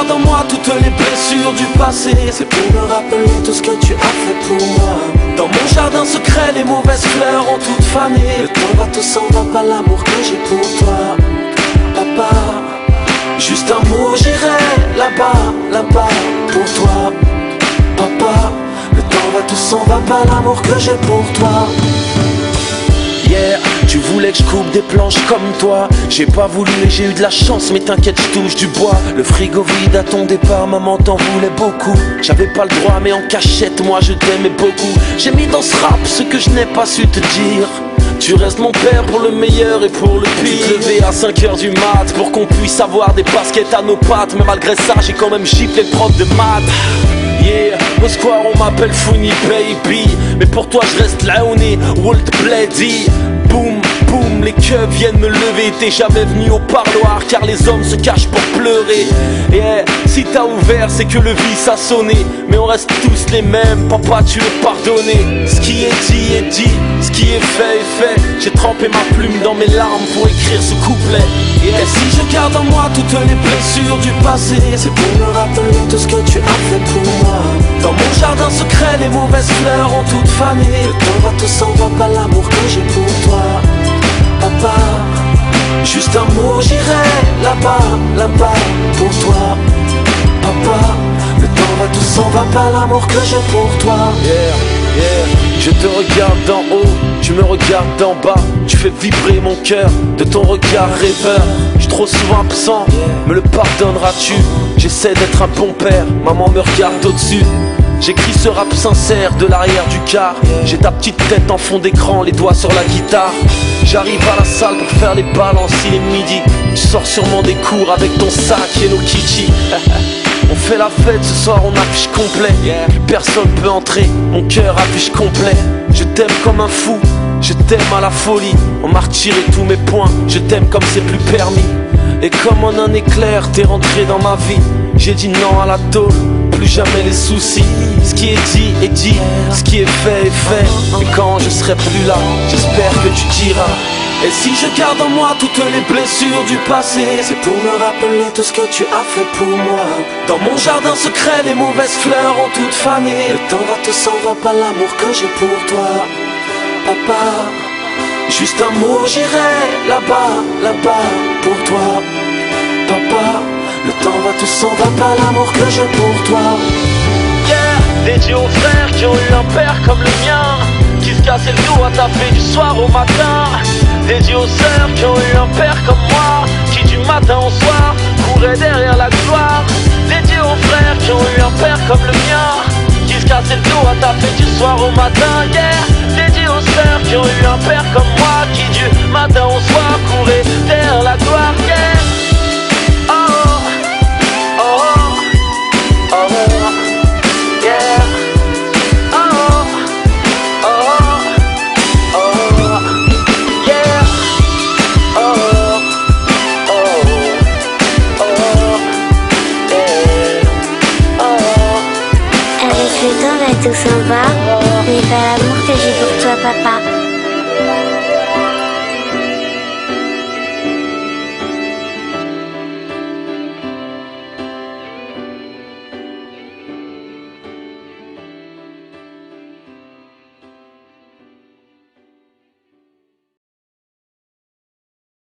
garde en moi toutes les blessures du passé, c'est pour me rappeler tout ce que tu as fait pour moi. Dans mon jardin secret, les mauvaises fleurs ont toutes fané. Le temps va, tout s'en va, pas l'amour que j'ai pour toi, papa. Juste un mot, j'irai là-bas, là-bas pour toi, papa. Le temps va, tout s'en va, pas l'amour que j'ai pour toi. Yeah, tu voulais que je coupe des planches comme toi. J'ai pas voulu et j'ai eu de la chance, mais t'inquiète, je touche du bois. Le frigo vide à ton départ, maman t'en voulait beaucoup. J'avais pas le droit, mais en cachette, moi je t'aimais beaucoup. J'ai mis dans ce rap ce que je n'ai pas su te dire. Tu restes mon père pour le meilleur et pour le pire. Tu te levais à 5h du mat pour qu'on puisse avoir des baskets à nos pattes. Mais malgré ça, j'ai quand même giflé le prof de maths. Yeah, au square on m'appelle Funny Baby, mais pour toi je reste là on est Walt Blady. Boum, boum, les keufs viennent me lever. T'es jamais venu au parloir car les hommes se cachent pour pleurer. Yeah, si t'as ouvert c'est que le vice a sonné. Mais on reste tous les mêmes, papa tu veux pardonner. Ce qui est dit, ce qui est fait. J'ai trempé ma plume dans mes larmes pour écrire ce couplet. Yeah. Et si je garde en moi toutes les blessures du passé, c'est pour me rappeler tout ce que tu as fait pour moi. Dans mon jardin secret, les mauvaises fleurs ont toutes fané. Le temps va, tout s'en va, pas l'amour que j'ai pour toi, papa. Juste un mot, j'irai là-bas, là-bas pour toi, papa. Le temps va, tout s'en va, pas l'amour que j'ai pour toi. Yeah, yeah. Je te regarde d'en haut, tu me regardes d'en bas. Tu fais vibrer mon cœur de ton regard rêveur. Je suis trop souvent absent, me le pardonneras-tu? J'essaie d'être un bon père, maman me regarde au-dessus. J'écris ce rap sincère de l'arrière du car. J'ai ta petite tête en fond d'écran, les doigts sur la guitare. J'arrive à la salle pour faire les balances, il est midi. Tu sors sûrement des cours avec ton sac Hello Kitty. On fait la fête, ce soir on affiche complet. Plus personne peut entrer, mon cœur affiche complet. Je t'aime comme un fou, je t'aime à la folie. On m'a retiré tous mes points, je t'aime comme c'est plus permis. Et comme en un éclair, t'es rentré dans ma vie. J'ai dit non à la tôle, plus jamais les soucis. Ce qui est dit, ce qui est fait. Et quand je serai plus là, j'espère que tu diras. Et si je garde en moi toutes les blessures du passé, c'est pour me rappeler tout ce que tu as fait pour moi. Dans mon jardin secret, les mauvaises fleurs ont toutes fané. Le temps va, tout s'en va, pas l'amour que j'ai pour toi, papa. Juste un mot, j'irai là-bas, là-bas pour toi, papa. Le temps va, tout s'en va, pas l'amour que j'ai pour toi. Yeah, dédié aux frères qui ont eu un père comme le mien, qui se cassait le dos à taper du soir au matin. Dédié aux sœurs qui ont eu un père comme moi, qui du matin au soir couraient derrière la gloire. Dédié aux frères qui ont eu un père comme le mien, qui se cassait le dos à taper du soir au matin. Yeah, dédié aux sœurs qui ont eu un père comme moi, qui du matin au soir couraient derrière la gloire. Yeah. Tout s'en va, mais pas l'amour que j'ai pour toi, papa.